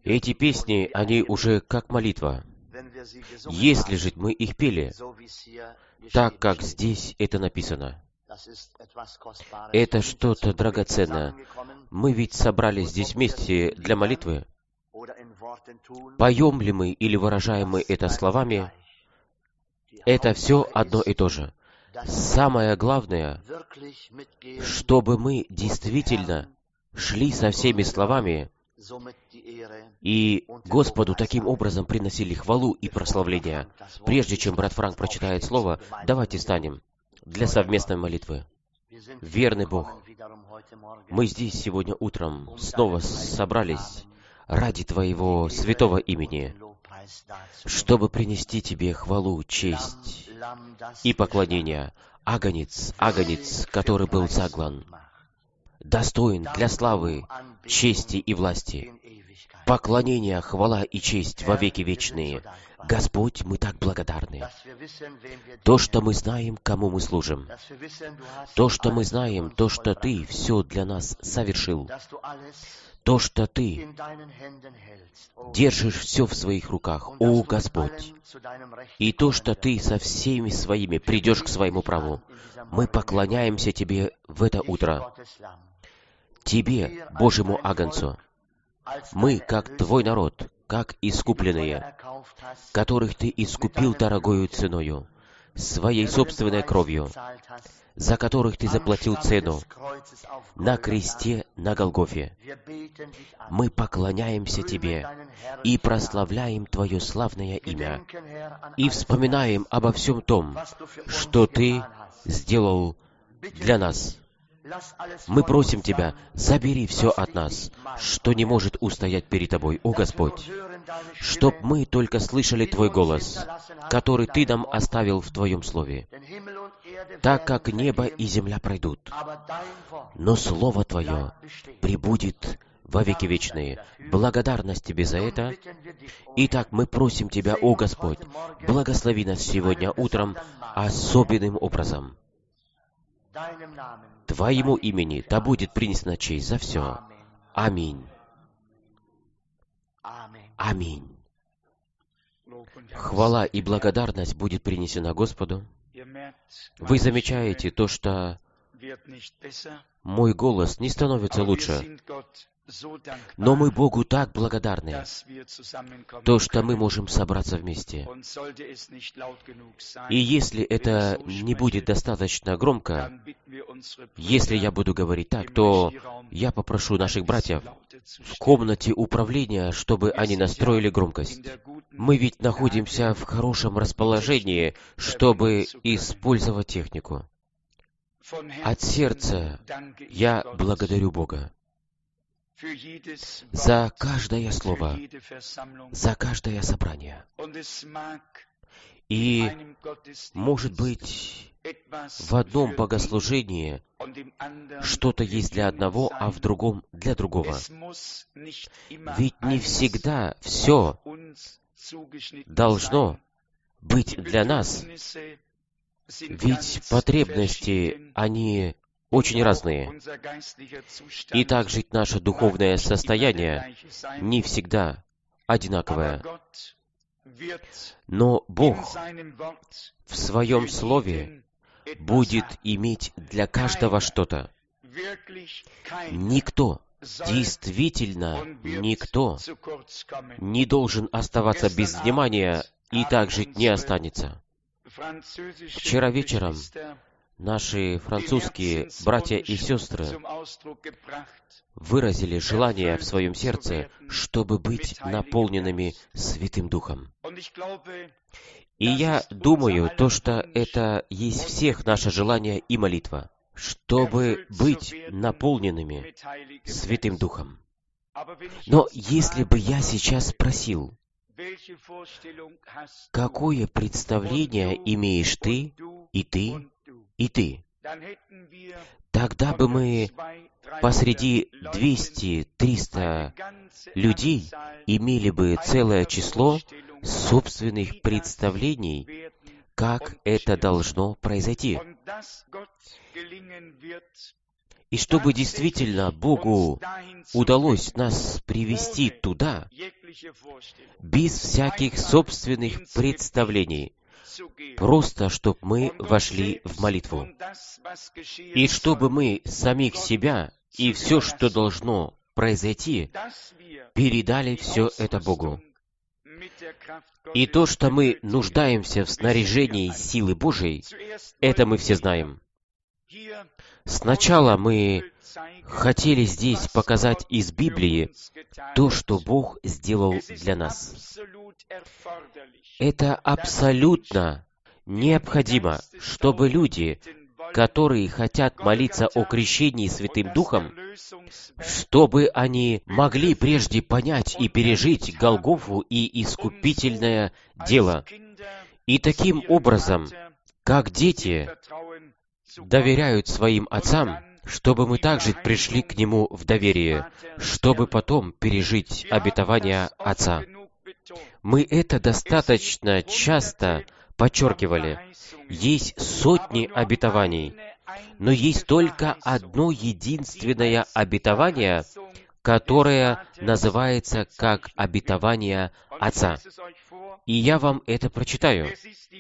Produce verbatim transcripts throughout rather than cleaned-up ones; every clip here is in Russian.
Эти песни, они уже как молитва. Если же мы их пели, так как здесь это написано, это что-то драгоценное. Мы ведь собрались здесь вместе для молитвы. Поем ли мы или выражаем мы это словами, это все одно и то же. Самое главное, чтобы мы действительно шли со всеми словами и Господу таким образом приносили хвалу и прославление. Прежде чем брат Франк прочитает слово, давайте станем для совместной молитвы. Верный Бог, мы здесь сегодня утром снова собрались ради Твоего святого имени, чтобы принести Тебе хвалу, честь и поклонение. Агнец, агнец, который был заглан, достоин для славы, чести и власти, поклонение, хвала и честь во веки вечные. Господь, мы так благодарны. То, что мы знаем, кому мы служим. То, что мы знаем, то, что Ты все для нас совершил. То, что Ты держишь все в своих руках, о Господь. И то, что Ты со всеми своими придешь к своему праву. Мы поклоняемся Тебе в это утро. Тебе, Божьему Агнцу. Мы, как Твой народ, как искупленные, которых Ты искупил дорогою ценою, своей собственной кровью, за которых Ты заплатил цену на кресте на Голгофе. Мы поклоняемся Тебе и прославляем Твое славное имя, и вспоминаем обо всем том, что Ты сделал для нас. Мы просим Тебя, забери все от нас, что не может устоять перед Тобой, о Господь, чтоб мы только слышали Твой голос, который Ты нам оставил в Твоем Слове, так как небо и земля пройдут, но Слово Твое пребудет во веки вечные. Благодарность Тебе за это. Итак, мы просим Тебя, о Господь, благослови нас сегодня утром особенным образом. Твоему имени да будет принесена честь за все. Аминь. Аминь. Хвала и благодарность будет принесена Господу. Вы замечаете то, что мой голос не становится лучше, но мы Богу так благодарны, то, что мы можем собраться вместе. И если это не будет достаточно громко, если я буду говорить так, то я попрошу наших братьев в комнате управления, чтобы они настроили громкость. Мы ведь находимся в хорошем расположении, чтобы использовать технику. От сердца я благодарю Бога за каждое слово, за каждое собрание. И, может быть, в одном богослужении что-то есть для одного, а в другом для другого. Ведь не всегда все должно быть для нас, ведь потребности, они очень разные. И также наше духовное состояние не всегда одинаковое. Но Бог в Своем Слове будет иметь для каждого что-то. Никто, действительно никто, не должен оставаться без внимания и также не останется. Вчера вечером наши французские братья и сестры выразили желание в своем сердце, чтобы быть наполненными Святым Духом. И я думаю, то, что это есть всех наше желание и молитва, чтобы быть наполненными Святым Духом. Но если бы я сейчас спросил, какое представление имеешь ты, и ты, и ты, тогда бы мы посреди двести-триста людей имели бы целое число собственных представлений, как это должно произойти. И чтобы действительно Богу удалось нас привести туда, без всяких собственных представлений, просто чтобы мы вошли в молитву. И чтобы мы самих себя и все, что должно произойти, передали все это Богу. И то, что мы нуждаемся в снаряжении силы Божией, это мы все знаем. Сначала мы хотели здесь показать из Библии то, что Бог сделал для нас. Это абсолютно необходимо, чтобы люди, которые хотят молиться о крещении Святым Духом, чтобы они могли прежде понять и пережить Голгофу и искупительное дело. И таким образом, как дети доверяют своим отцам, чтобы мы также пришли к Нему в доверие, чтобы потом пережить обетование Отца. Мы это достаточно часто подчеркивали. Есть сотни обетований, но есть только одно единственное обетование, которое называется как обетование Отца. И я вам это прочитаю.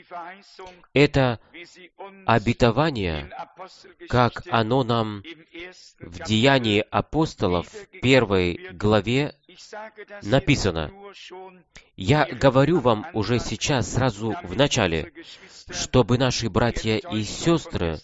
Это обетование, как оно нам в Деянии апостолов, первой главе, написано. Я говорю вам уже сейчас, сразу в начале, чтобы наши братья и сестры,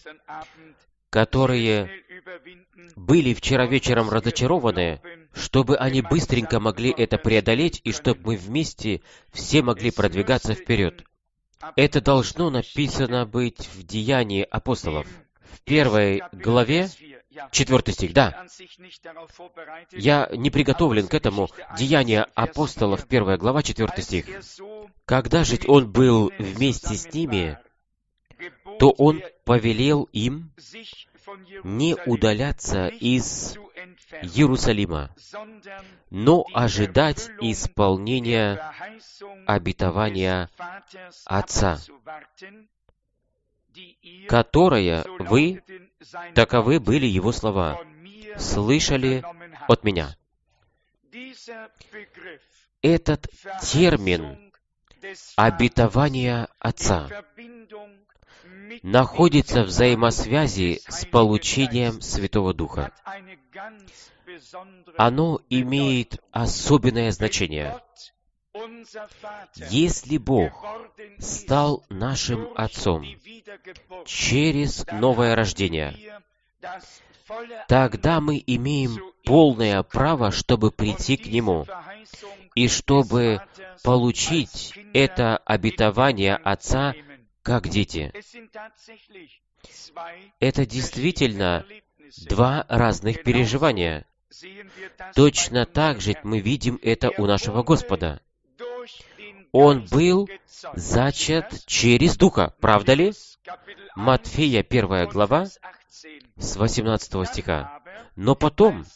которые были вчера вечером разочарованы, чтобы они быстренько могли это преодолеть, и чтобы мы вместе все могли продвигаться вперед. Это должно написано быть в Деянии апостолов. В первой главе, четвертый стих, да. Я не приготовлен к этому. Деяния апостолов, первая глава, четвертый стих. Когда же он был вместе с ними, то он повелел им не удаляться из Иерусалима, но ожидать исполнения обетования Отца, которое вы, таковы были его слова, слышали от меня. Этот термин «обетование Отца» находится в взаимосвязи с получением Святого Духа. Оно имеет особенное значение. Если Бог стал нашим Отцом через новое рождение, тогда мы имеем полное право, чтобы прийти к Нему и чтобы получить это обетование Отца как дети. Это действительно два разных переживания. Точно так же мы видим это у нашего Господа. Он был зачат через Духа, правда ли? Матфея, первая глава, с восемнадцатого стиха. Но потом,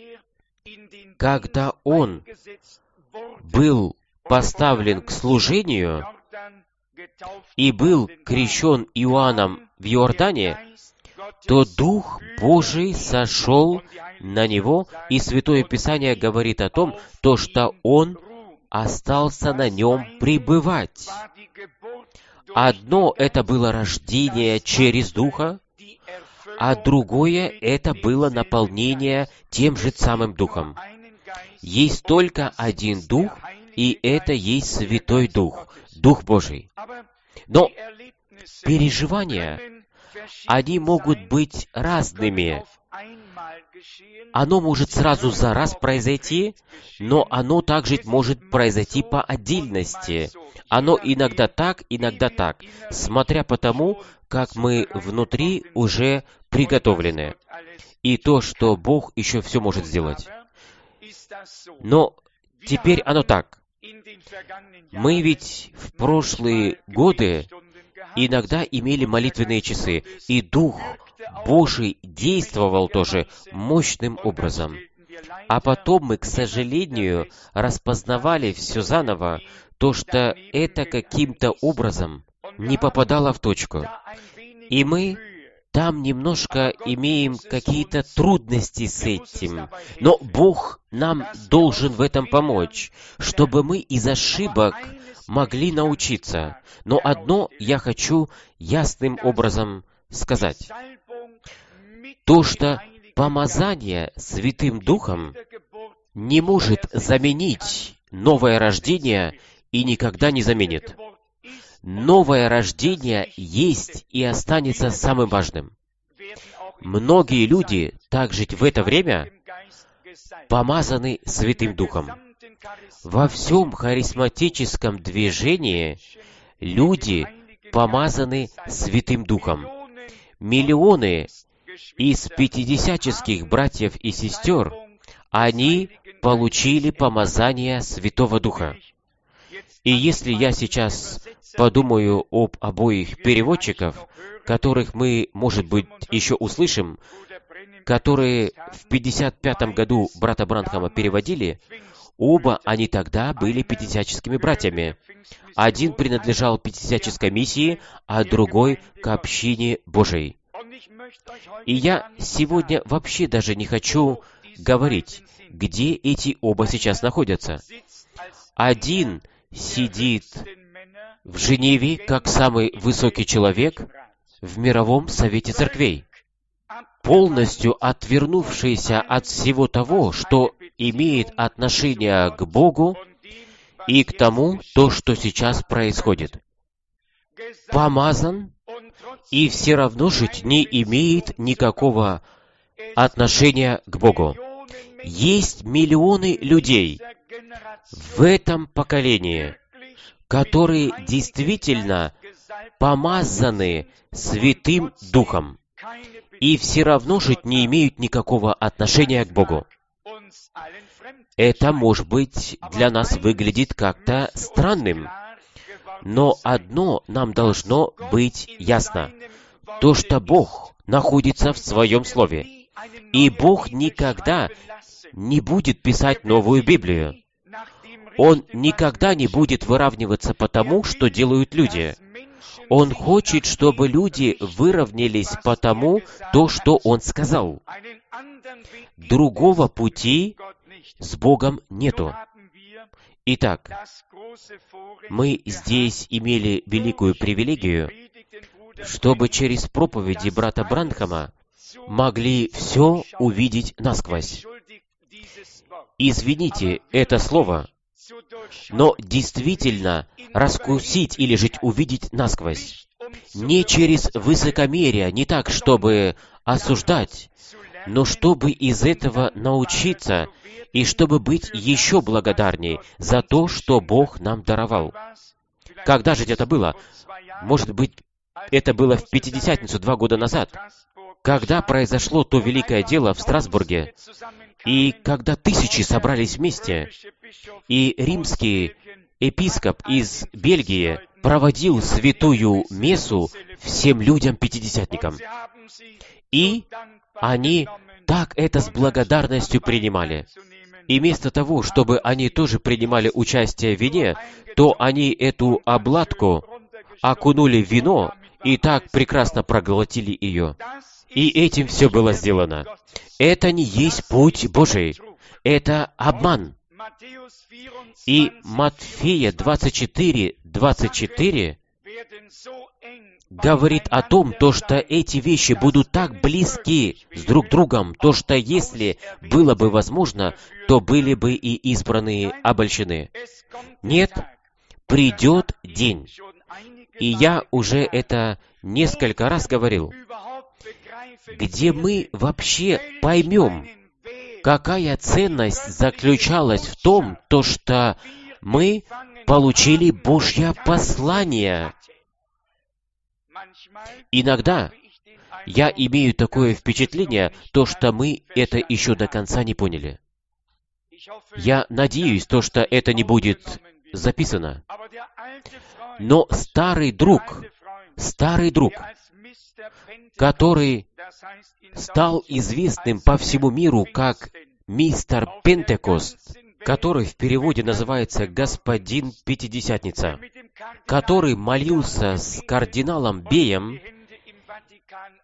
когда Он был поставлен к служению и был крещен Иоанном в Иордане, то Дух Божий сошел на Него, и Святое Писание говорит о том, то, что Он остался на Нем пребывать. Одно — это было рождение через Духа, а другое — это было наполнение тем же самым Духом. Есть только один Дух, и это есть Святой Дух, Дух Божий. Но переживания, они могут быть разными. Оно может сразу за раз произойти, но оно также может произойти по отдельности. Оно иногда так, иногда так, смотря по тому, как мы внутри уже приготовлены. И то, что Бог еще все может сделать. Но теперь оно так. Мы ведь в прошлые годы иногда имели молитвенные часы, и Дух Божий действовал тоже мощным образом. А потом мы, к сожалению, распознавали все заново, то, что это каким-то образом не попадало в точку. И мы там немножко имеем какие-то трудности с этим, но Бог нам должен в этом помочь, чтобы мы из ошибок могли научиться. Но одно я хочу ясным образом сказать. То, что помазание Святым Духом не может заменить новое рождение и никогда не заменит. Новое рождение есть и останется самым важным. Многие люди также в это время помазаны Святым Духом. Во всем харизматическом движении люди помазаны Святым Духом. Миллионы из пятидесятнических братьев и сестер, они получили помазание Святого Духа. И если я сейчас подумаю об обоих переводчиков, которых мы, может быть, еще услышим, которые в пятьдесят пятом году брата Бранхама переводили, оба они тогда были пятидесятническими братьями. Один принадлежал пятидесятнической миссии, а другой к общине Божией. И я сегодня вообще даже не хочу говорить, где эти оба сейчас находятся. Один сидит в Женеве как самый высокий человек в мировом совете церквей, полностью отвернувшийся от всего того, что имеет отношение к Богу и к тому, то, что сейчас происходит. Помазан и все равно жить не имеет никакого отношения к Богу. Есть миллионы людей в этом поколении, которые действительно помазаны Святым Духом и все равно жить не имеют никакого отношения к Богу. Это, может быть, для нас выглядит как-то странным, но одно нам должно быть ясно. То, что Бог находится в Своем Слове, и Бог никогда не будет писать новую Библию. Он никогда не будет выравниваться по тому, что делают люди. Он хочет, чтобы люди выровнялись по тому, то, что Он сказал. Другого пути с Богом нету. Итак, мы здесь имели великую привилегию, чтобы через проповеди брата Бранхама могли все увидеть насквозь. Извините это слово, но действительно раскусить или жить увидеть насквозь. Не через высокомерие, не так, чтобы осуждать, но чтобы из этого научиться и чтобы быть еще благодарней за то, что Бог нам даровал. Когда же это было? Может быть, это было в Пятидесятницу два года назад, когда произошло то великое дело в Страсбурге, и когда тысячи собрались вместе, и римский епископ из Бельгии проводил святую мессу всем людям-пятидесятникам. И они так это с благодарностью принимали. И вместо того, чтобы они тоже принимали участие в вине, то они эту обладку окунули в вино и так прекрасно проглотили ее. И этим все было сделано. Это не есть путь Божий. Это обман. И Матфея двадцать четыре, двадцать четыре говорит о том, то, что эти вещи будут так близки с друг другом, то, что если было бы возможно, то были бы и избранные обольщены. Нет, придет день. И я уже это несколько раз говорил, где мы вообще поймем, какая ценность заключалась в том, то, что мы получили Божье послание. Иногда я имею такое впечатление, то, что мы это еще до конца не поняли. Я надеюсь, то, что это не будет записано. Но старый друг, старый друг, который стал известным по всему миру как мистер Пентекост, который в переводе называется «Господин Пятидесятница», который молился с кардиналом Беем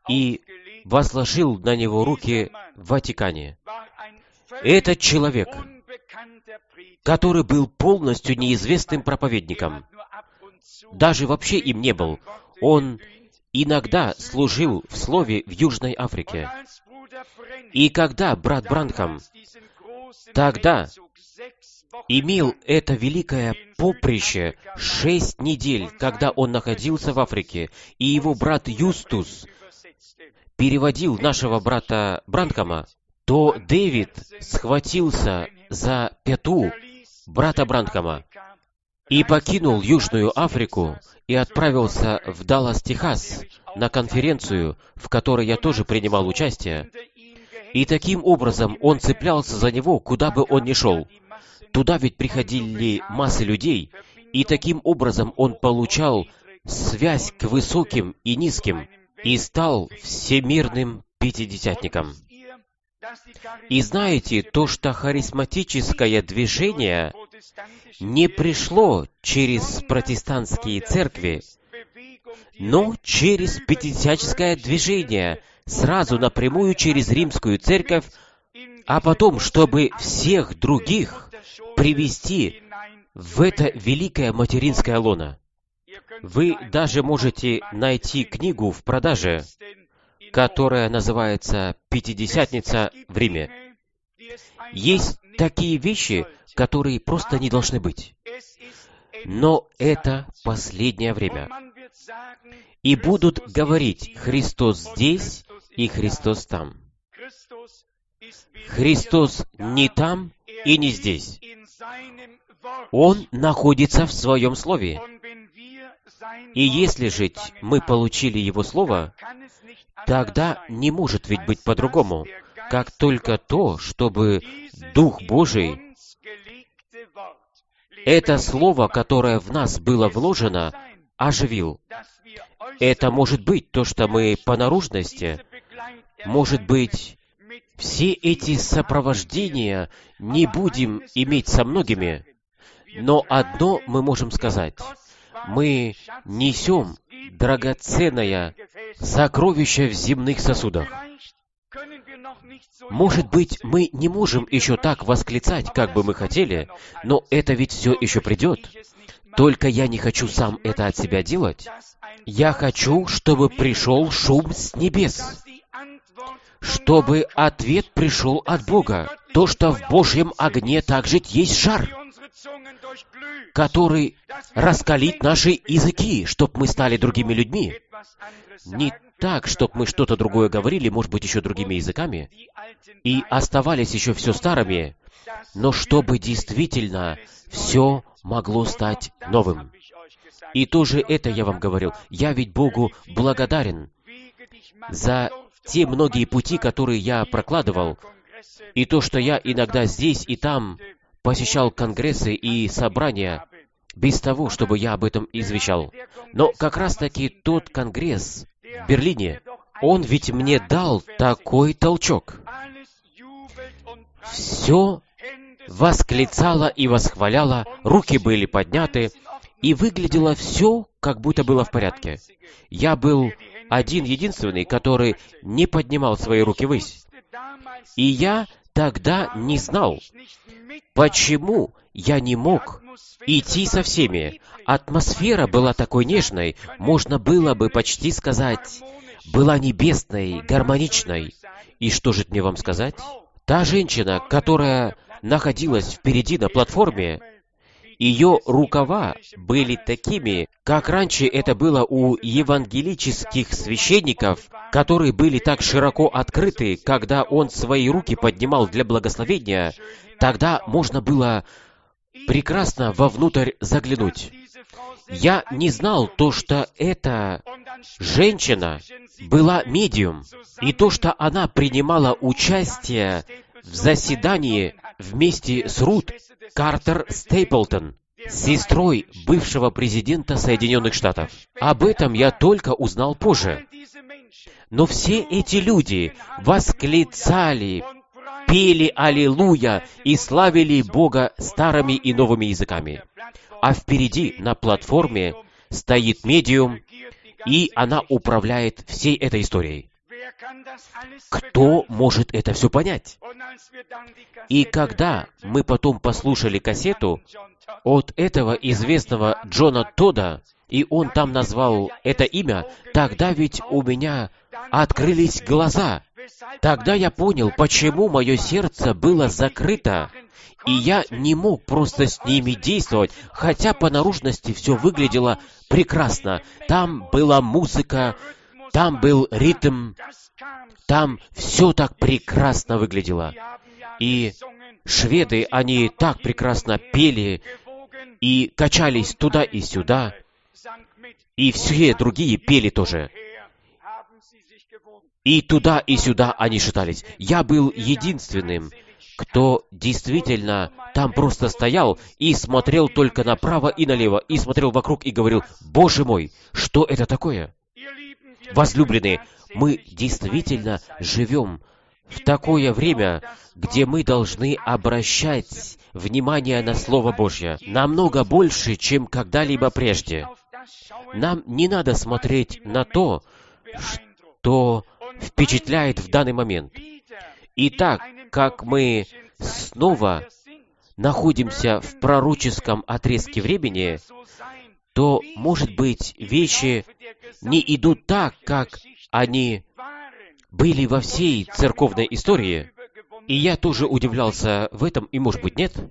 и возложил на него руки в Ватикане. Этот человек, который был полностью неизвестным проповедником, даже вообще им не был, он иногда служил в слове в Южной Африке. И когда брат Бранхам тогда имел это великое поприще шесть недель, когда он находился в Африке, и его брат Юстус переводил нашего брата Бранхама, то Дэвид схватился за пяту брата Бранхама и покинул Южную Африку и отправился в Даллас, Техас, на конференцию, в которой я тоже принимал участие. И таким образом он цеплялся за него, куда бы он ни шел. Туда ведь приходили массы людей, и таким образом он получал связь к высоким и низким, и стал всемирным пятидесятником. И знаете, то, что харизматическое движение не пришло через протестантские церкви, но через пятидесятническое движение, сразу напрямую через римскую церковь, а потом, чтобы всех других привести в это великое материнское лоно. Вы даже можете найти книгу в продаже, которая называется «Пятидесятница в Риме». Есть такие вещи, которые просто не должны быть. Но это последнее время. И будут говорить «Христос здесь» и «Христос там». Христос не там и не здесь. Он находится в Своем Слове. И если же мы получили Его Слово, тогда не может ведь быть по-другому, как только то, чтобы Дух Божий, это Слово, которое в нас было вложено, оживил. Это может быть то, что мы по наружности, может быть, все эти сопровождения не будем иметь со многими, но одно мы можем сказать. Мы несем драгоценное сокровище в земных сосудах. Может быть, мы не можем еще так восклицать, как бы мы хотели, но это ведь все еще придет. Только я не хочу сам это от себя делать. Я хочу, чтобы пришел шум с небес, чтобы ответ пришел от Бога. То, что в Божьем огне также есть жар, который раскалит наши языки, чтобы мы стали другими людьми. Не так, чтобы мы что-то другое говорили, может быть, еще другими языками, и оставались еще все старыми, но чтобы действительно все могло стать новым. И тоже это я вам говорил. Я ведь Богу благодарен за те многие пути, которые я прокладывал, и то, что я иногда здесь и там посещал конгрессы и собрания, без того, чтобы я об этом извещал. Но как раз-таки тот конгресс в Берлине, он ведь мне дал такой толчок. Все восклицало и восхваляло, руки были подняты, и выглядело все, как будто было в порядке. Я был один-единственный, который не поднимал свои руки ввысь. И я тогда не знал, почему я не мог идти со всеми. Атмосфера была такой нежной, можно было бы почти сказать, была небесной, гармоничной. И что же мне вам сказать? Та женщина, которая находилась впереди на платформе, ее рукава были такими, как раньше это было у евангелических священников, которые были так широко открыты, когда он свои руки поднимал для благословения, тогда можно было прекрасно вовнутрь заглянуть. Я не знал то, что эта женщина была медиум, и то, что она принимала участие в заседании вместе с Рут Картер Стейплтон, сестрой бывшего президента Соединенных Штатов. Об этом я только узнал позже. Но все эти люди восклицали, пели «Аллилуйя» и славили Бога старыми и новыми языками. А впереди, на платформе, стоит медиум, и она управляет всей этой историей. Кто может это все понять? И когда мы потом послушали кассету от этого известного Джона Тодда, и он там назвал это имя, тогда ведь у меня открылись глаза. Тогда я понял, почему мое сердце было закрыто, и я не мог просто с ними действовать, хотя по наружности все выглядело прекрасно. Там была музыка, там был ритм, там все так прекрасно выглядело. И шведы, они так прекрасно пели и качались туда и сюда, и все другие пели тоже. И туда и сюда они шатались. Я был единственным, кто действительно там просто стоял и смотрел только направо и налево, и смотрел вокруг и говорил: «Боже мой, что это такое?» Возлюбленные, мы действительно живем в такое время, где мы должны обращать внимание на Слово Божье намного больше, чем когда-либо прежде. Нам не надо смотреть на то, что впечатляет в данный момент. И так, как мы снова находимся в пророческом отрезке времени, то, может быть, вещи не идут так, как они были во всей церковной истории. И я тоже удивлялся в этом, и, может быть, нет.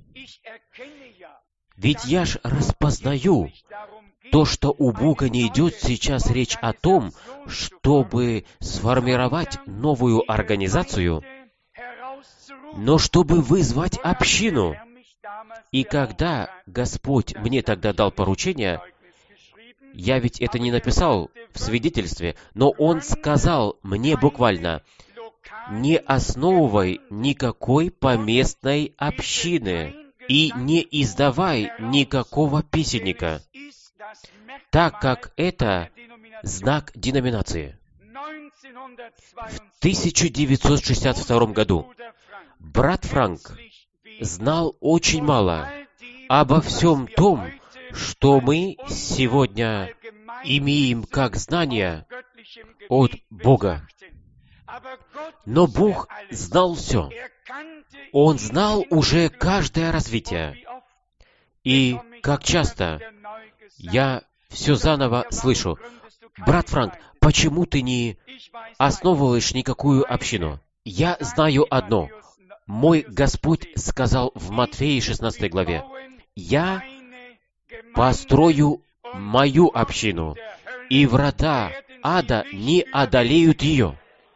Ведь я ж распознаю то, что у Бога не идет сейчас речь о том, чтобы сформировать новую организацию, но чтобы вызвать общину. И когда Господь мне тогда дал поручение, я ведь это не написал в свидетельстве, но Он сказал мне буквально: «Не основывай никакой поместной общины и не издавай никакого песенника, так как это знак деноминации». В тысяча девятьсот шестьдесят втором году брат Франк знал очень мало обо всем том, что мы сегодня имеем как знания от Бога. Но Бог знал все. Он знал уже каждое развитие. И как часто я все заново слышу: «Брат Франк, почему ты не основываешь никакую общину?» Я знаю одно. Мой Господь сказал в Матфея шестнадцатой главе: «Я построю мою общину, и врата ада не одолеют ее».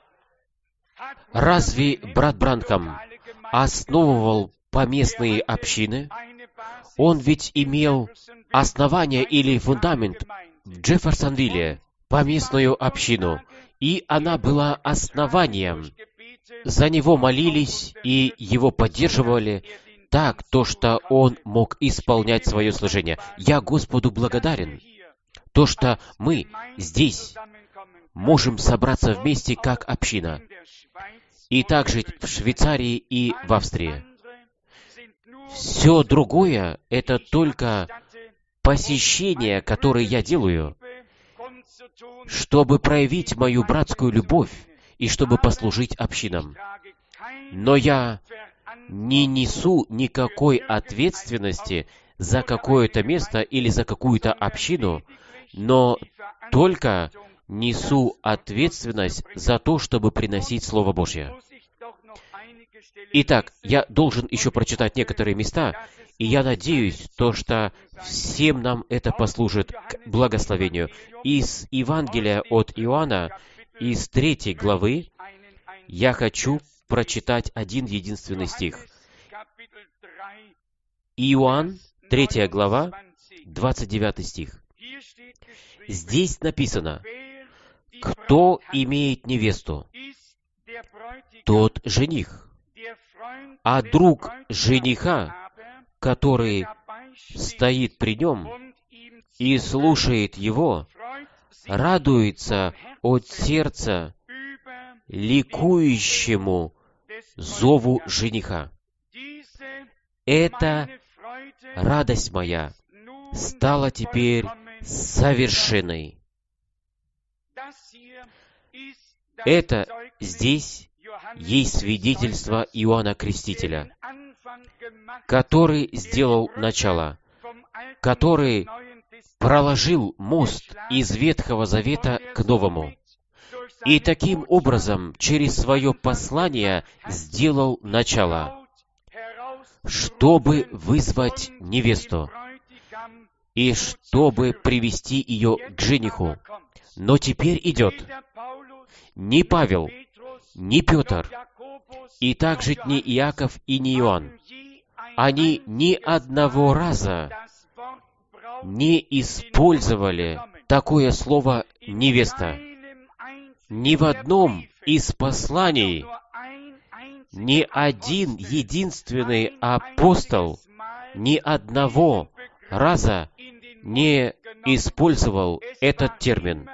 Разве брат Бранхам основывал поместные общины? Он ведь имел основание или фундамент в Джефферсонвилле, поместную общину, и она была основанием. За него молились и его поддерживали так, то, что он мог исполнять свое служение. Я Господу благодарен, то, что мы здесь можем собраться вместе как община, и также в Швейцарии и в Австрии. Все другое — это только посещение, которое я делаю, чтобы проявить мою братскую любовь и чтобы послужить общинам. Но я не несу никакой ответственности за какое-то место или за какую-то общину, но только несу ответственность за то, чтобы приносить Слово Божье. Итак, я должен еще прочитать некоторые места, и я надеюсь, то, что всем нам это послужит к благословению. Из Евангелия от Иоанна, из третьей главы, я хочу прочитать один единственный стих. Иоанн, третья глава, двадцать девятый стих. Здесь написано: «Кто имеет невесту, тот жених, а друг жениха, который стоит при нем и слушает его, радуется от сердца ликующему зову жениха». Эта радость моя стала теперь совершенной. Это здесь есть свидетельство Иоанна Крестителя, который сделал начало, который проложил мост из Ветхого Завета к Новому. И таким образом, через свое послание сделал начало, чтобы вызвать невесту и чтобы привести ее к жениху. Но теперь идет не Павел, не Петр, и также не Иаков и не Иоанн. Они ни одного раза не использовали такое слово «невеста». Ни в одном из посланий ни один единственный апостол ни одного раза не использовал этот термин.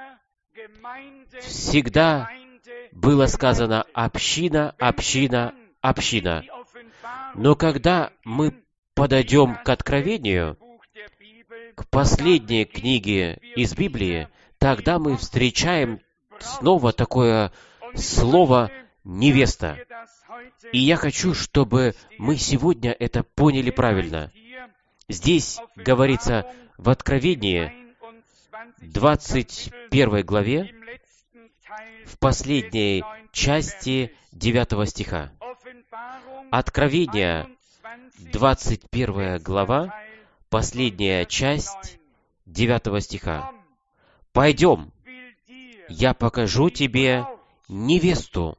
Всегда было сказано «община, община, община». Но когда мы подойдем к Откровению, к последней книге из Библии, тогда мы встречаем снова такое слово «невеста». И я хочу, чтобы мы сегодня это поняли правильно. Здесь говорится в Откровении, двадцать первой главе, в последней части девятого стиха. Откровение, двадцать первая глава, последняя часть девятого стиха. «Пойдем, я покажу тебе невесту,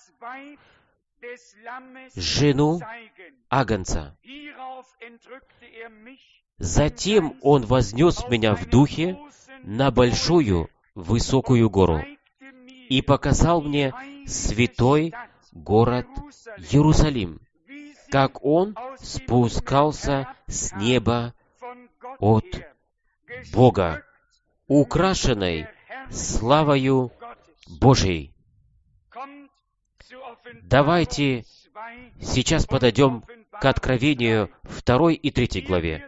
жену Агнца». Затем он вознес меня в духе на большую высокую гору и показал мне святой город Иерусалим, как он спускался с неба от Бога, украшенной славою Божией. Давайте сейчас подойдем к Откровению второй и третьей главе.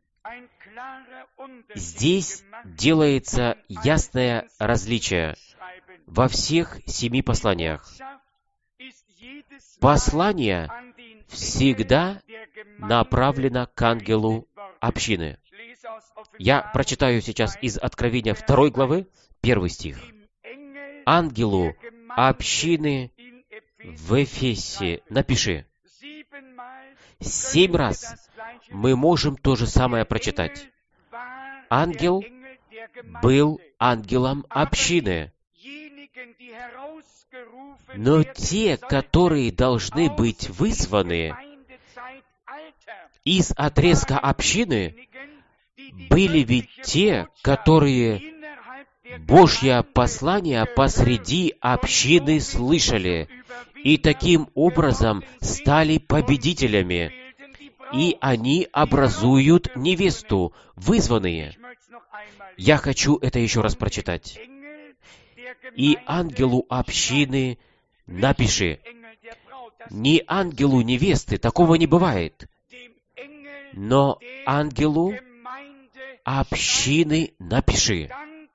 Здесь делается ясное различие во всех семи посланиях. Послание всегда направлено к ангелу общины. Я прочитаю сейчас из Откровения второй главы, первый стих. «Ангелу общины в Эфесе напиши». Семь раз мы можем то же самое прочитать. Ангел был ангелом общины. Но те, которые должны быть вызваны из отрезка общины, были ведь те, которые Божье послание посреди общины слышали, и таким образом стали победителями, и они образуют невесту, вызванные. Я хочу это еще раз прочитать. «И ангелу общины напиши». Не ангелу невесты, такого не бывает. Но ангелу общины напиши.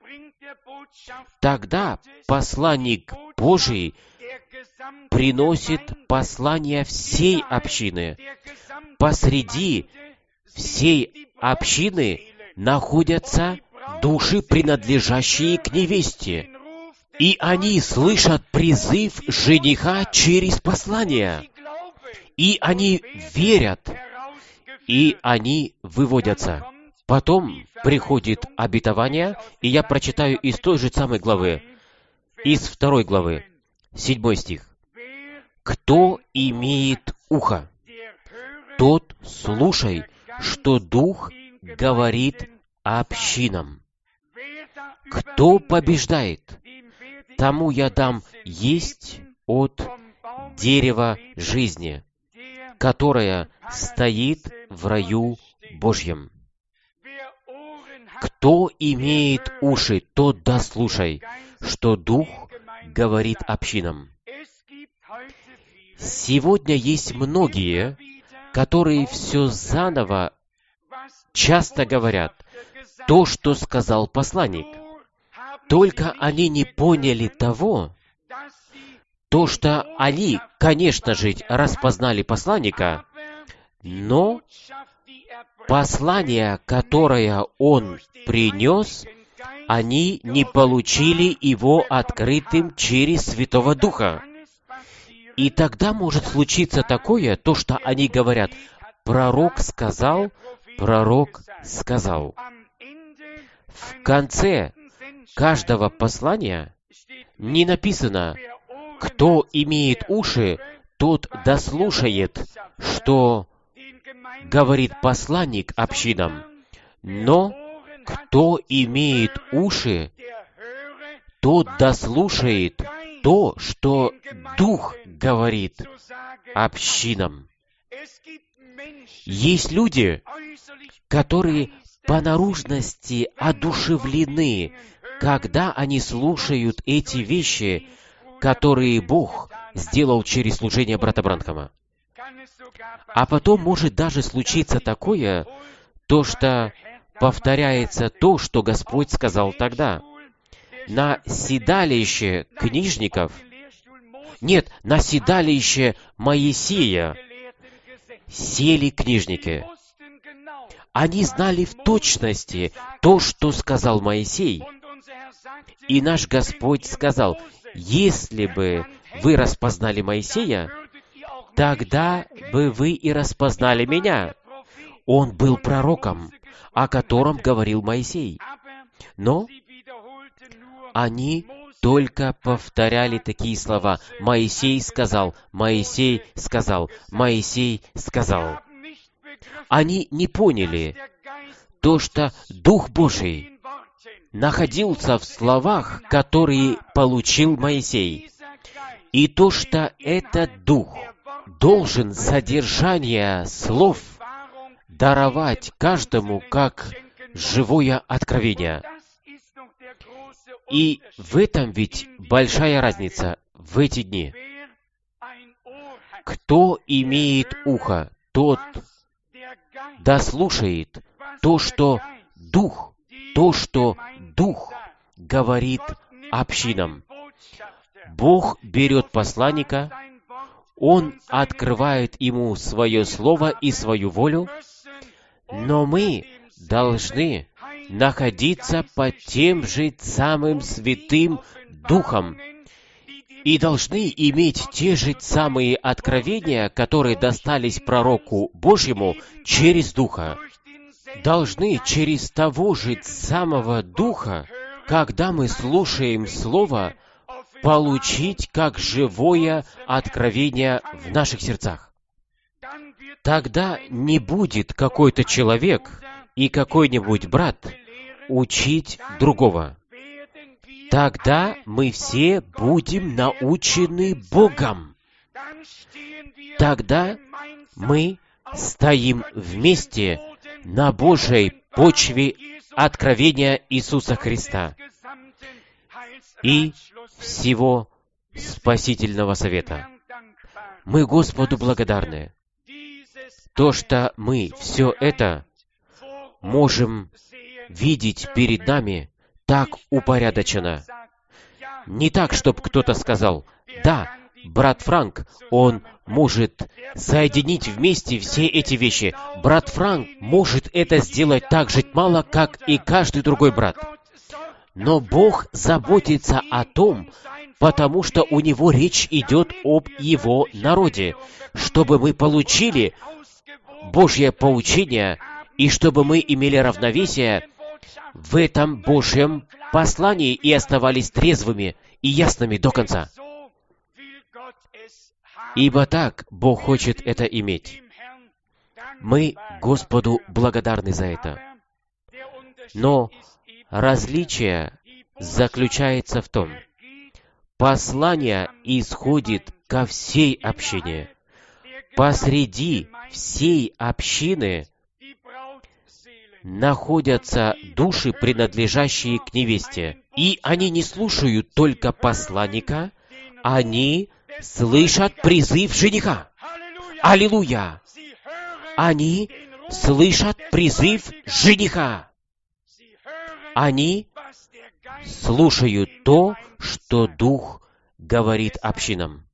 Тогда посланник Божий приносит послание всей общины. Посреди всей общины находятся души, принадлежащие к невесте. И они слышат призыв жениха через послание. И они верят. И они выводятся. Потом приходит обетование, и я прочитаю из той же самой главы, из второй главы, седьмой стих. «Кто имеет ухо, тот слушай, что Дух говорит общинам. Кто побеждает, тому я дам есть от дерева жизни, которое стоит в раю Божьем. Кто имеет уши, тот дослушай, что Дух говорит общинам». Сегодня есть многие, которые все заново часто говорят то, что сказал посланник. Только они не поняли того, то, что они, конечно же, распознали посланника, но послание, которое он принес, они не получили его открытым через Святого Духа. И тогда может случиться такое, то, что они говорят: пророк сказал, пророк сказал. В конце каждого послания не написано: кто имеет уши, тот дослушает, что говорит посланник общинам. Но кто имеет уши, тот дослушает то, что Дух говорит общинам. Есть люди, которые по наружности одушевлены, когда они слушают эти вещи, которые Бог сделал через служение брата Бранхама. А потом может даже случиться такое, то, что повторяется то, что Господь сказал тогда. На седалище книжников, нет, на седалище Моисея сели книжники. Они знали в точности то, что сказал Моисей. И наш Господь сказал: если бы вы распознали Моисея, тогда бы вы и распознали меня. Он был пророком, о котором говорил Моисей. Но они только повторяли такие слова: Моисей сказал, Моисей сказал, Моисей сказал. Они не поняли то, что Дух Божий находился в словах, которые получил Моисей, и то, что этот Дух должен содержание слов даровать каждому как живое откровение. И в этом ведь большая разница в эти дни. Кто имеет ухо, тот дослушает то, что Дух, то, что Дух говорит общинам. Бог берет посланника, Он открывает ему свое слово и свою волю, но мы должны находиться под тем же самым Святым Духом и должны иметь те же самые откровения, которые достались пророку Божьему через Духа. Должны через того же самого Духа, когда мы слушаем Слово, получить как живое откровение в наших сердцах. Тогда не будет какой-то человек и какой-нибудь брат учить другого. Тогда мы все будем научены Богом. Тогда мы стоим вместе на Божьей почве откровения Иисуса Христа и всего спасительного совета. Мы Господу благодарны, то, что мы все это можем видеть перед нами так упорядочено. Не так, чтобы кто-то сказал: да, брат Франк, он может соединить вместе все эти вещи. Брат Франк может это сделать так же мало, как и каждый другой брат. Но Бог заботится о том, потому что у Него речь идет об Его народе, чтобы мы получили Божье поучение и чтобы мы имели равновесие в этом Божьем послании и оставались трезвыми и ясными до конца. Ибо так Бог хочет это иметь. Мы Господу благодарны за это. Но различие заключается в том, послание исходит ко всей общине. Посреди всей общины находятся души, принадлежащие к невесте. И они не слушают только посланника, они слышат призыв жениха. Аллилуйя! Они слышат призыв жениха. Они слушают то, что Дух говорит общинам.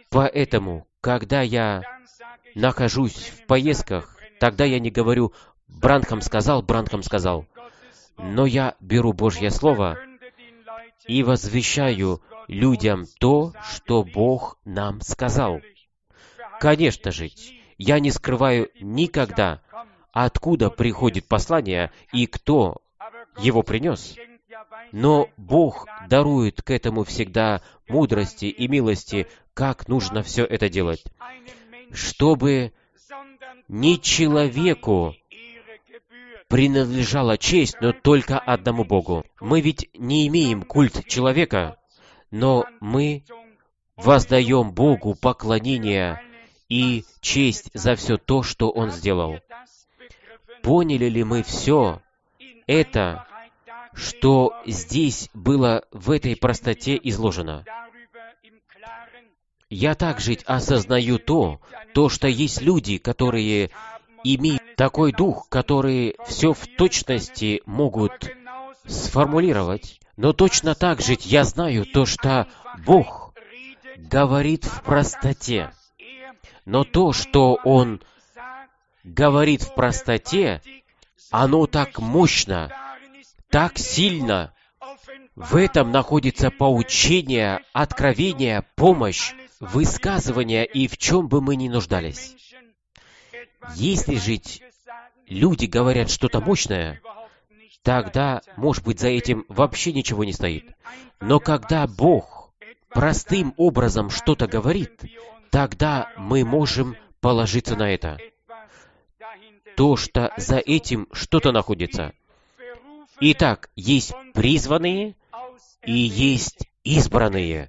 Поэтому, когда я нахожусь в поездках, тогда я не говорю «Бранхам сказал, Бранхам сказал», но я беру Божье Слово и возвещаю людям то, что Бог нам сказал. Конечно же, я не скрываю никогда, откуда приходит послание и кто его принес. Но Бог дарует к этому всегда мудрости и милости, как нужно все это делать, чтобы не человеку принадлежала честь, но только одному Богу. Мы ведь не имеем культ человека, но мы воздаем Богу поклонение и честь за все то, что Он сделал. Поняли ли мы все это, что здесь было в этой простоте изложено? Я также осознаю то, то, что есть люди, которые имеют такой дух, которые все в точности могут сформулировать, но точно так же я знаю то, что Бог говорит в простоте. Но то, что Он говорит в простоте, оно так мощно, так сильно. В этом находится поучение, откровение, помощь, высказывание, и в чем бы мы ни нуждались. Если же люди говорят что-то мощное, тогда, может быть, за этим вообще ничего не стоит. Но когда Бог простым образом что-то говорит, тогда мы можем положиться на это. То, что за этим что-то находится. Итак, есть призванные и есть избранные.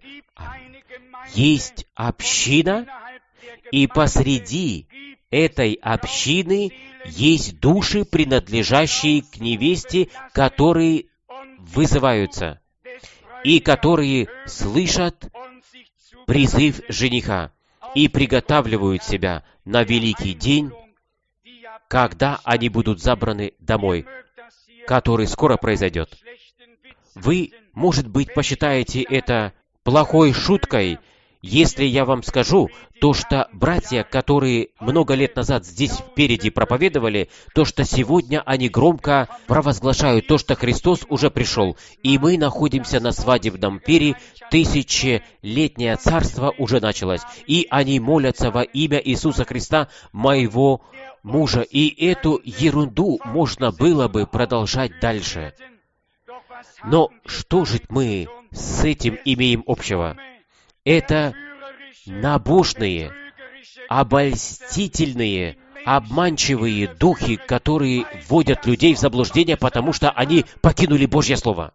Есть община, и посреди этой общины есть души, принадлежащие к невесте, которые вызываются, и которые слышат призыв жениха и приготавливают себя на великий день, когда они будут забраны домой, который скоро произойдет. Вы, может быть, посчитаете это плохой шуткой, если я вам скажу то, что братья, которые много лет назад здесь впереди проповедовали, то, что сегодня они громко провозглашают то, что Христос уже пришел, и мы находимся на свадебном пире, тысячелетнее царство уже началось, и они молятся во имя Иисуса Христа, моего мужа, и эту ерунду можно было бы продолжать дальше. Но что же мы с этим имеем общего? Это набожные, обольстительные, обманчивые духи, которые вводят людей в заблуждение, потому что они покинули Божье Слово.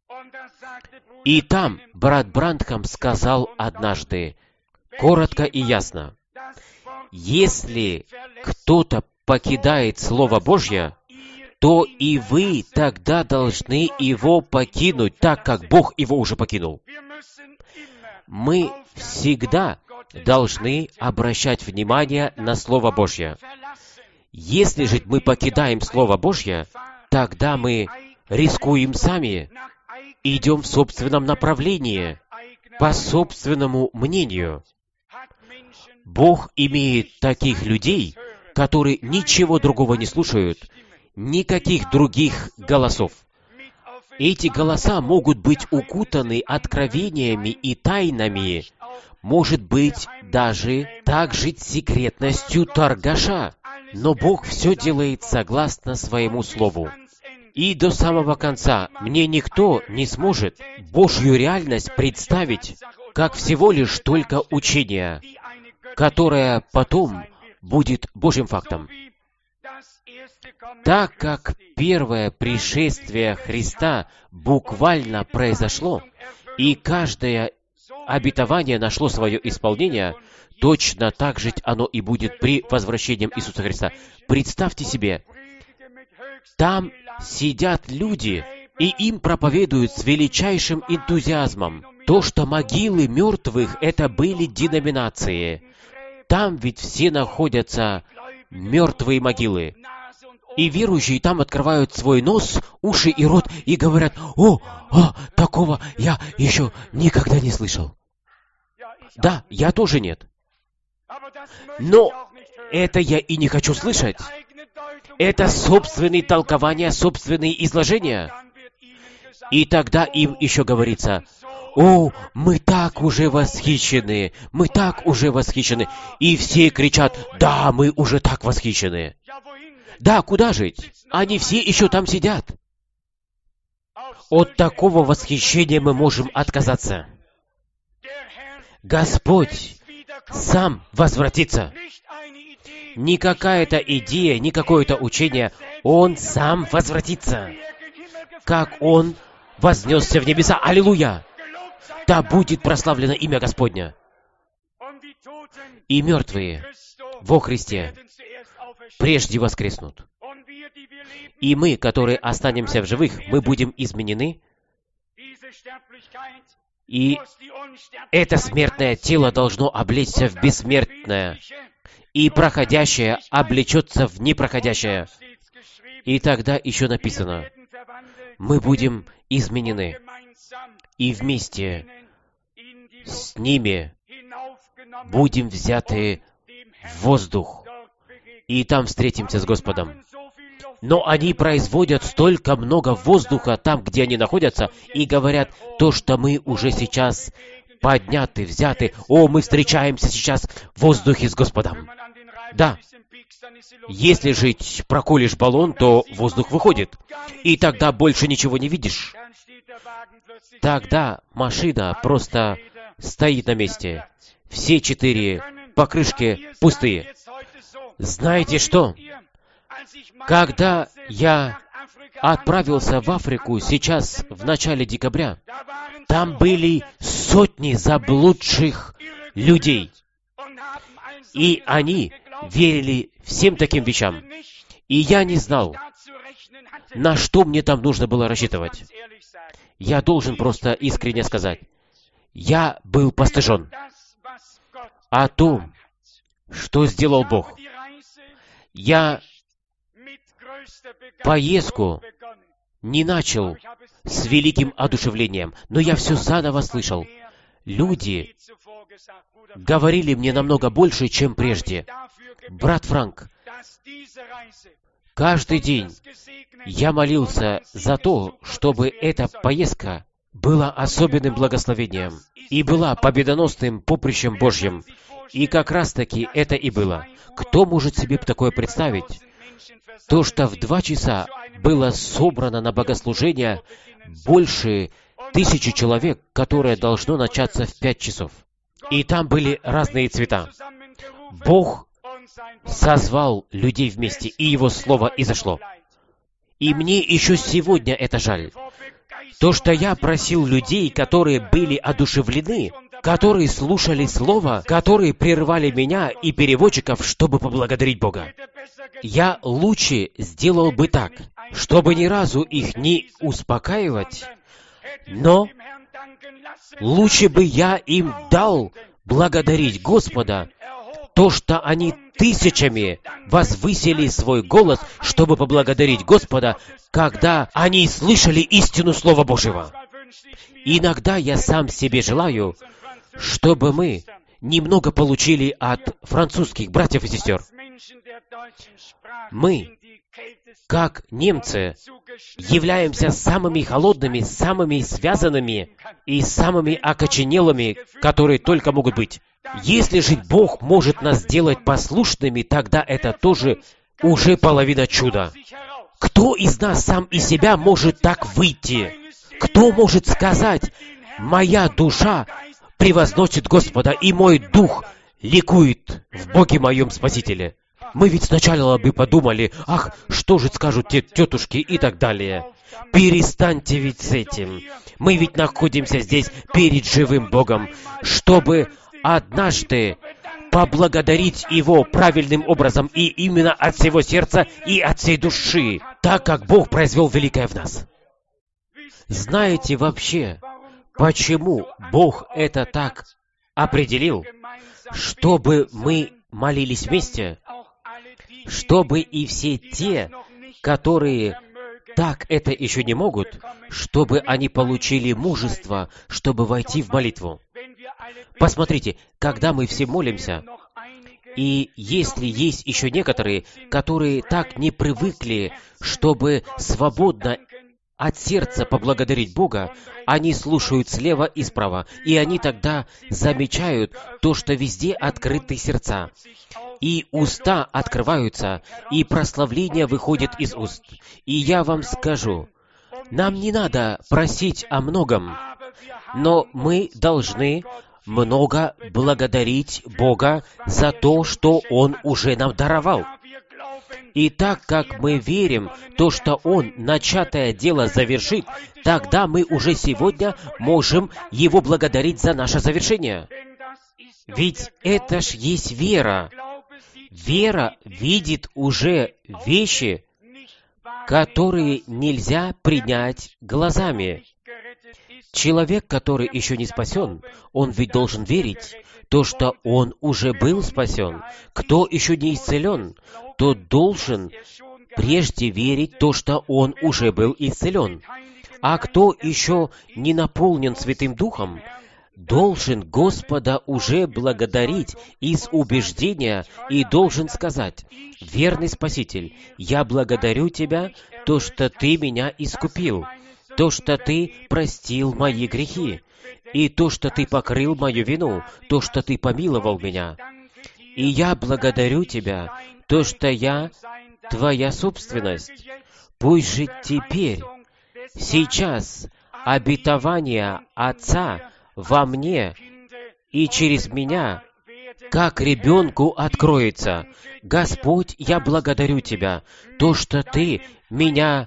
И там брат Бранхам сказал однажды, коротко и ясно, если кто-то покидает Слово Божье, то и вы тогда должны его покинуть, так как Бог его уже покинул. Мы всегда должны обращать внимание на Слово Божье. Если же мы покидаем Слово Божье, тогда мы рискуем сами, идем в собственном направлении, по собственному мнению. Бог имеет таких людей, которые ничего другого не слушают, никаких других голосов. Эти голоса могут быть укутаны откровениями и тайнами, может быть, даже также секретностью торгаша. Но Бог все делает согласно своему слову. И до самого конца мне никто не сможет Божью реальность представить, как всего лишь только учение, которое потом будет Божьим фактом. Так как первое пришествие Христа буквально произошло, и каждое обетование нашло свое исполнение, точно так же оно и будет при возвращении Иисуса Христа. Представьте себе, там сидят люди, и им проповедуют с величайшим энтузиазмом то, что могилы мертвых — это были деноминации. Там ведь все находятся мертвые могилы. И верующие там открывают свой нос, уши и рот и говорят: «О, о, такого я еще никогда не слышал». Да, я тоже нет. Но это я и не хочу слышать. Это собственные толкования, собственные изложения. И тогда им еще говорится: «О, мы так уже восхищены, мы так уже восхищены». И все кричат: «Да, мы уже так восхищены». Да, куда жить? Они все еще там сидят. От такого восхищения мы можем отказаться. Господь сам возвратится. Не какая-то идея, не какое-то учение. Он сам возвратится. Как Он вознесся в небеса. Аллилуйя! Да будет прославлено имя Господня. И мертвые во Христе прежде воскреснут. И мы, которые останемся в живых, мы будем изменены. И это смертное тело должно облечься в бессмертное. И проходящее облечется в непроходящее. И тогда еще написано: мы будем изменены. И вместе с ними будем взяты в воздух. И там встретимся с Господом. Но они производят столько много воздуха там, где они находятся, и говорят то, что мы уже сейчас подняты, взяты. О, мы встречаемся сейчас в воздухе с Господом. Да. Если же проколешь баллон, то воздух выходит. И тогда больше ничего не видишь. Тогда машина просто стоит на месте. Все четыре покрышки пустые. Знаете что? Когда я отправился в Африку сейчас, в начале декабря, там были сотни заблудших людей. И они верили всем таким вещам. И я не знал, на что мне там нужно было рассчитывать. Я должен просто искренне сказать, я был постыжен о том, что сделал Бог. Я поездку не начал с великим одушевлением, но я все заново слышал. Люди говорили мне намного больше, чем прежде. Брат Франк, каждый день я молился за то, чтобы эта поездка была особенным благословением и была победоносным поприщем Божьим. И как раз-таки это и было. Кто может себе такое представить? То, что в два часа было собрано на богослужение больше тысячи человек, которое должно начаться в пять часов. И там были разные цвета. Бог созвал людей вместе, и Его Слово изошло. И мне еще сегодня это жаль. То, что я просил людей, которые были одушевлены, которые слушали Слово, которые прервали меня и переводчиков, чтобы поблагодарить Бога. Я лучше сделал бы так, чтобы ни разу их не успокаивать, но лучше бы я им дал благодарить Господа, то, что они тысячами возвысили свой голос, чтобы поблагодарить Господа, когда они слышали истину Слова Божьего. Иногда я сам себе желаю, чтобы мы немного получили от французских братьев и сестер. Мы, как немцы, являемся самыми холодными, самыми связанными и самыми окоченелыми, которые только могут быть. Если же Бог может нас сделать послушными, тогда это тоже уже половина чуда. Кто из нас сам из себя может так выйти? Кто может сказать: «Моя душа превозносит Господа, и мой дух ликует в Боге моем Спасителе»? Мы ведь сначала бы подумали: ах, что же скажут те тетушки и так далее. Перестаньте ведь с этим. Мы ведь находимся здесь перед живым Богом, чтобы однажды поблагодарить Его правильным образом и именно от всего сердца и от всей души, так как Бог произвел великое в нас. Знаете вообще, почему Бог это так определил? Чтобы мы молились вместе, чтобы и все те, которые так это еще не могут, чтобы они получили мужество, чтобы войти в молитву. Посмотрите, когда мы все молимся, и если есть еще некоторые, которые так не привыкли, чтобы свободно от сердца поблагодарить Бога, они слушают слева и справа, и они тогда замечают то, что везде открыты сердца, и уста открываются, и прославление выходит из уст. И я вам скажу, нам не надо просить о многом, но мы должны много благодарить Бога за то, что Он уже нам даровал. И так как мы верим, то, что Он начатое дело завершит, тогда мы уже сегодня можем Его благодарить за наше завершение. Ведь это ж есть вера. Вера видит уже вещи, которые нельзя принять глазами. Человек, который еще не спасен, он ведь должен верить, то, что он уже был спасен. Кто еще не исцелен, тот должен прежде верить то, что он уже был исцелен. А кто еще не наполнен Святым Духом, должен Господа уже благодарить из убеждения и должен сказать: «Верный Спаситель, я благодарю Тебя, то, что Ты меня искупил, то, что Ты простил мои грехи, и то, что Ты покрыл мою вину, то, что Ты помиловал меня. И я благодарю Тебя, то, что я Твоя собственность. Пусть же теперь, сейчас, обетование Отца во мне и через меня, как ребенку откроется. Господь, я благодарю Тебя, то, что Ты меня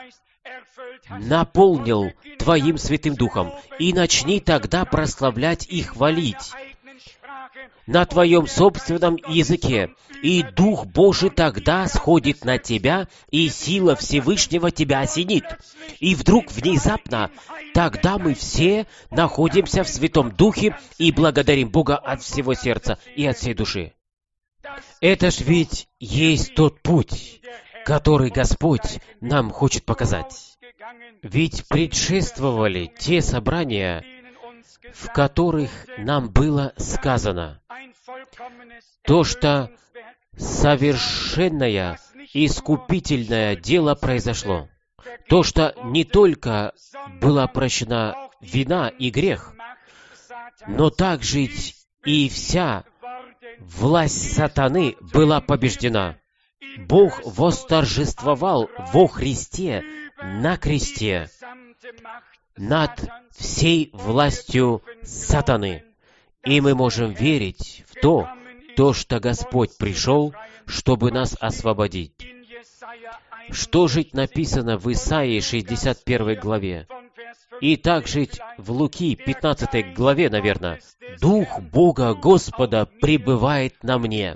наполнил Твоим Святым Духом, и начни тогда прославлять и хвалить на Твоем собственном языке, и Дух Божий тогда сходит на тебя, и сила Всевышнего тебя осенит. И вдруг внезапно тогда мы все находимся в Святом Духе и благодарим Бога от всего сердца и от всей души. Это ж ведь есть тот путь, который Господь нам хочет показать. Ведь предшествовали те собрания, в которых нам было сказано то, что совершенное искупительное дело произошло. То, что не только была прощена вина и грех, но также и вся власть сатаны была побеждена. Бог восторжествовал во Христе на кресте над всей властью сатаны. И мы можем верить в то, то, что Господь пришел, чтобы нас освободить. Что же написано в Исаии шестьдесят первой главе? И также в Луки пятнадцатой главе, наверное. «Дух Бога Господа пребывает на мне,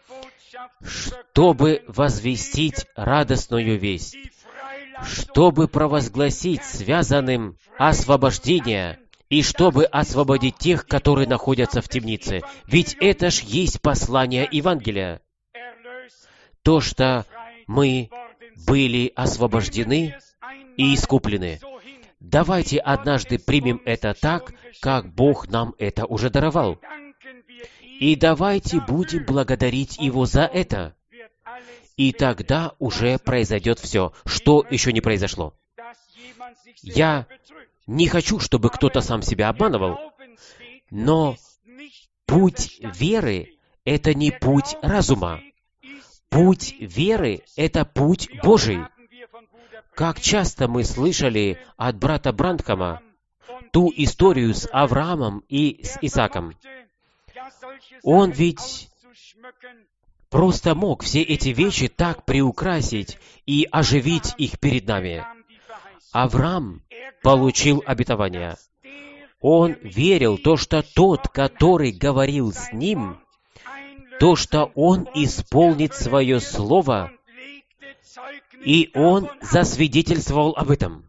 чтобы возвестить радостную весть, чтобы провозгласить связанным освобождение, и чтобы освободить тех, которые находятся в темнице». Ведь это ж есть послание Евангелия. То, что мы были освобождены и искуплены. Давайте однажды примем это так, как Бог нам это уже даровал. И давайте будем благодарить Его за это. И тогда уже произойдет все, что еще не произошло. Я не хочу, чтобы кто-то сам себя обманывал, но путь веры — это не путь разума. Путь веры — это путь Божий. Как часто мы слышали от брата Бранхама ту историю с Авраамом и с Исааком. Он ведь просто мог все эти вещи так приукрасить и оживить их перед нами. Авраам получил обетование. Он верил то, что тот, который говорил с ним, то, что он исполнит свое слово, и он засвидетельствовал об этом.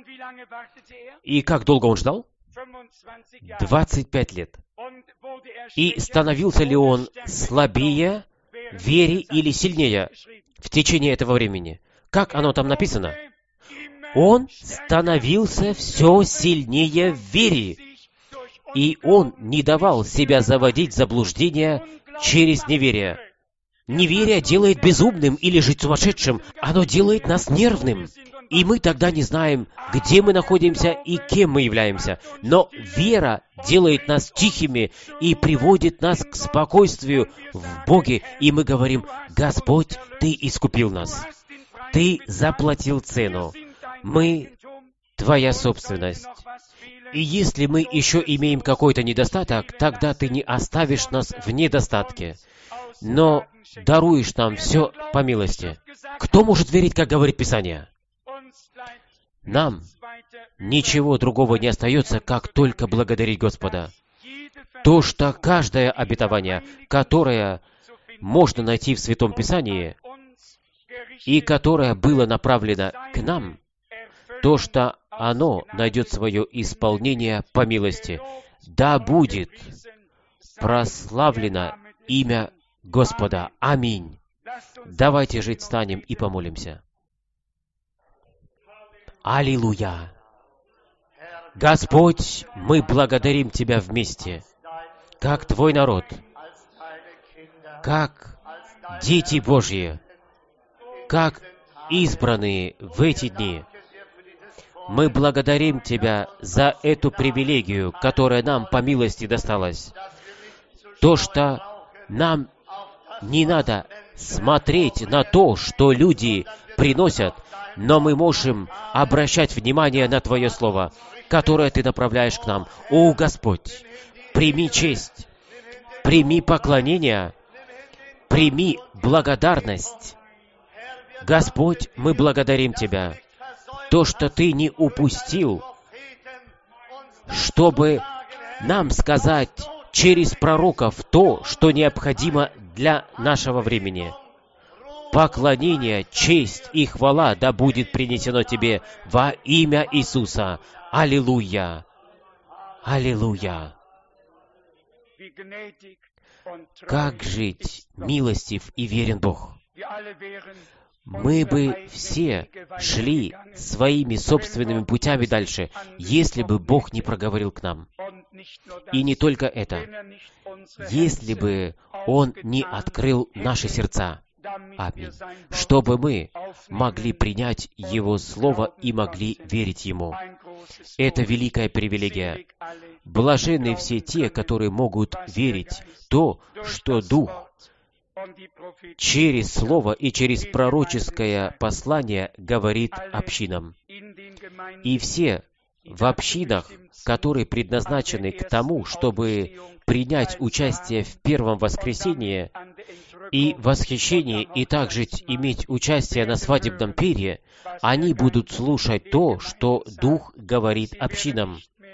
И как долго он ждал? двадцать пять лет. И становился ли он слабее в вере или сильнее в течение этого времени? Как оно там написано? Он становился все сильнее в вере и Он не давал себя заводить в заблуждение через неверие. Неверие делает безумным или жить сумасшедшим. Оно делает нас нервным. И мы тогда не знаем, где мы находимся и кем мы являемся. Но вера делает нас тихими и приводит нас к спокойствию в Боге. И мы говорим: «Господь, Ты искупил нас. Ты заплатил цену. Мы Твоя собственность. И если мы еще имеем какой-то недостаток, тогда Ты не оставишь нас в недостатке, но даруешь нам все по милости». Кто может верить, как говорит Писание? Нам ничего другого не остается, как только благодарить Господа. То, что каждое обетование, которое можно найти в Святом Писании, и которое было направлено к нам, то, что оно найдет свое исполнение по милости. Да будет прославлено имя Господа. Аминь. Давайте же встанем и помолимся. Аллилуйя! Господь, мы благодарим Тебя вместе, как Твой народ, как дети Божьи, как избранные в эти дни. Мы благодарим Тебя за эту привилегию, которая нам по милости досталась. То, что нам не надо смотреть на то, что люди приносят, но мы можем обращать внимание на Твое Слово, которое Ты направляешь к нам. О, Господь, прими честь, прими поклонение, прими благодарность. Господь, мы благодарим Тебя, то, что Ты не упустил, чтобы нам сказать через пророков то, что необходимо для нашего времени. Поклонение, честь и хвала да будет принесено Тебе во имя Иисуса. Аллилуйя! Аллилуйя! Как жить милостив и верен Бог? Мы бы все шли своими собственными путями дальше, если бы Бог не проговорил к нам. И не только это, если бы Он не открыл наши сердца. Аминь. Чтобы мы могли принять Его Слово и могли верить Ему. Это великая привилегия. Блаженны все те, которые могут верить то, что Дух через Слово и через пророческое послание говорит общинам. И все в общинах, которые предназначены к тому, чтобы принять участие в первом воскресении и восхищении, и также иметь участие на свадебном пире, они будут слушать то, что Дух говорит общинам.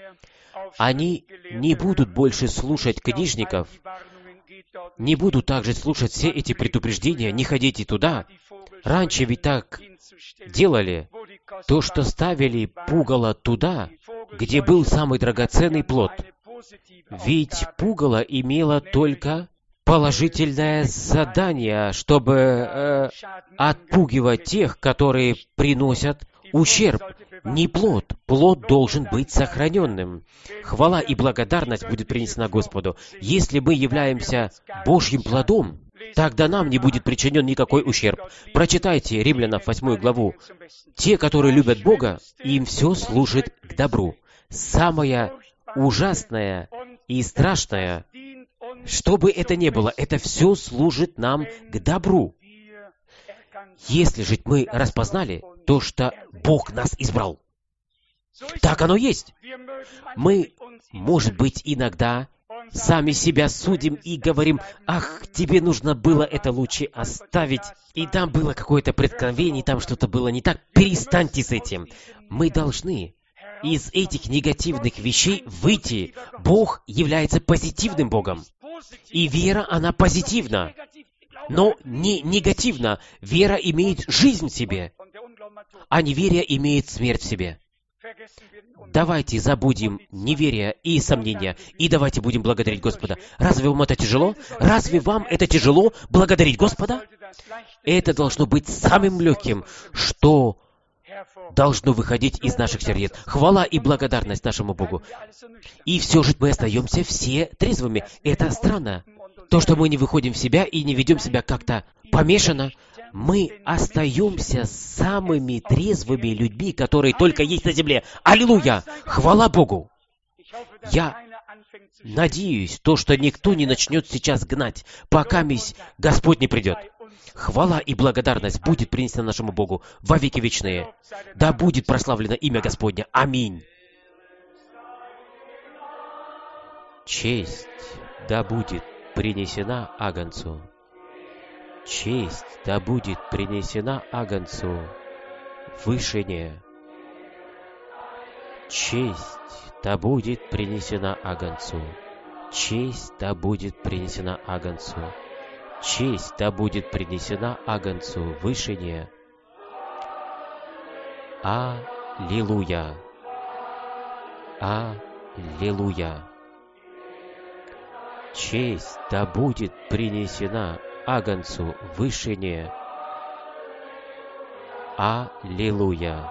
Они не будут больше слушать книжников, не будут также слушать все эти предупреждения, не ходите туда. Раньше ведь так делали, то, что ставили пугало туда, где был самый драгоценный плод. Ведь пугало имело только положительное задание, чтобы э, отпугивать тех, которые приносят ущерб. Не плод. Плод должен быть сохраненным. Хвала и благодарность будет принесена Господу. Если мы являемся Божьим плодом, тогда нам не будет причинен никакой ущерб. Прочитайте Римлянам восьмую главу. Те, которые любят Бога, им все служит к добру. Самое ужасное и страшное, что бы это ни было, это все служит нам к добру. Если же мы распознали то, что Бог нас избрал. Так оно есть. Мы, может быть, иногда сами себя судим и говорим: «Ах, тебе нужно было это лучше оставить, и там было какое-то преткновение, там что-то было не так». Перестаньте с этим. Мы должны из этих негативных вещей выйти. Бог является позитивным Богом. И вера, она позитивна. Но не негативна. Вера имеет жизнь в себе, а неверие имеет смерть в себе. Давайте забудем неверие и сомнения, и давайте будем благодарить Господа. Разве вам это тяжело? Разве вам это тяжело благодарить Господа? Это должно быть самым легким, что должно выходить из наших сердец. Хвала и благодарность нашему Богу. И все же мы остаемся все трезвыми. Это странно. То, что мы не выходим в себя и не ведем себя как-то помешанно, мы остаемся самыми трезвыми людьми, которые только есть на земле. Аллилуйя! Хвала Богу! Я надеюсь, то, что никто не начнет сейчас гнать, пока мись Господь не придет. Хвала и благодарность будет принесена нашему Богу во веки вечные. Да будет прославлено имя Господне. Аминь. Честь да будет принесена Агнцу. Честь да будет принесена Агнцу в вышине. Честь да будет принесена Агнцу. Честь да будет принесена Агнцу. Честь да будет принесена Агнцу в вышине. Аллилуйя! Аллилуйя! Честь да будет принесена Агнцу в вышине. Аллилуйя!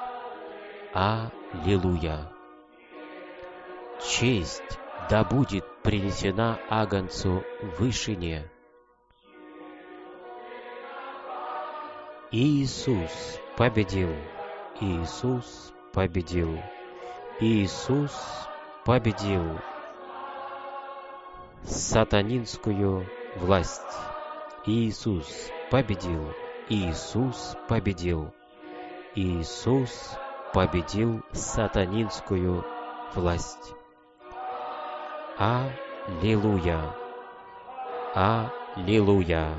Аллилуйя! Честь да будет принесена Агнцу в вышине. Иисус победил, Иисус победил, Иисус победил сатанинскую власть. Иисус победил, Иисус победил, Иисус победил сатанинскую власть. Аллилуйя! Аллилуйя!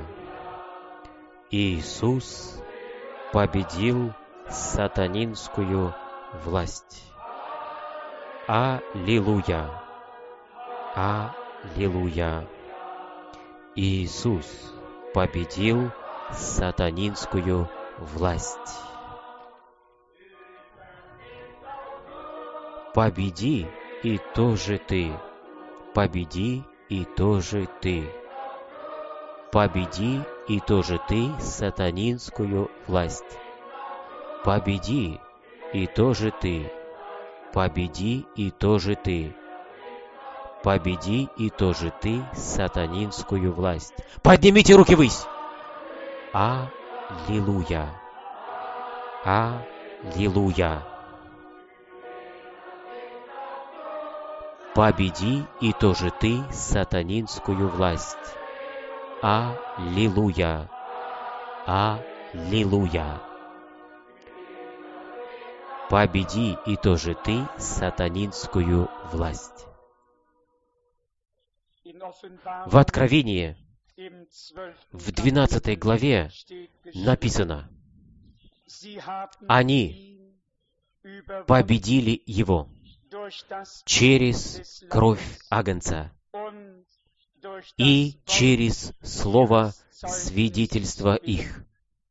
Иисус победил сатанинскую власть. Аллилуйя! Аллилуйя! Иисус победил сатанинскую власть. Победи и тоже ты. Победи и тоже ты. Победи и тоже ты сатанинскую власть. Победи и тоже ты. Победи и тоже ты. Победи и тоже ты сатанинскую власть. Поднимите руки ввысь. Аллилуйя! Аллилуйя! Победи и тоже ты сатанинскую власть. Аллилуйя! Аллилуйя! Победи и тоже ты сатанинскую власть. В Откровении, в двенадцатой главе написано: они победили его через кровь Агнца и через слово свидетельства их.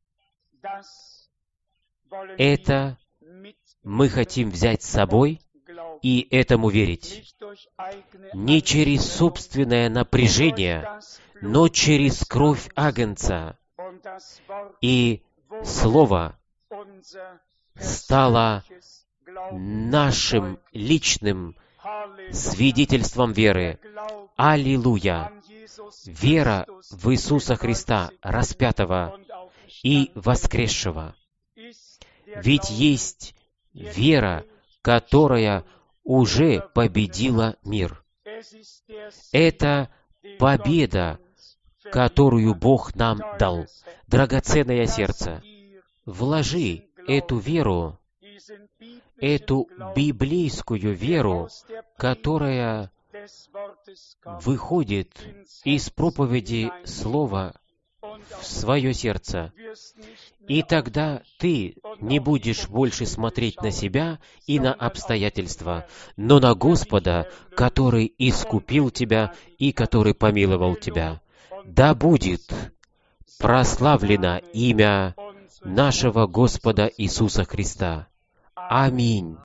Это мы хотим взять с собой и этому верить. Не через собственное напряжение, но через кровь Агнца. И Слово стало нашим личным свидетельством веры. Аллилуйя! Вера в Иисуса Христа, распятого и воскресшего. Ведь есть вера, которая уже победила мир. Это победа, которую Бог нам дал. Драгоценное сердце, вложи эту веру, эту библейскую веру, которая выходит из проповеди Слова в свое сердце. И тогда ты не будешь больше смотреть на себя и на обстоятельства, но на Господа, который искупил тебя и который помиловал тебя. Да будет прославлено имя нашего Господа Иисуса Христа. Аминь.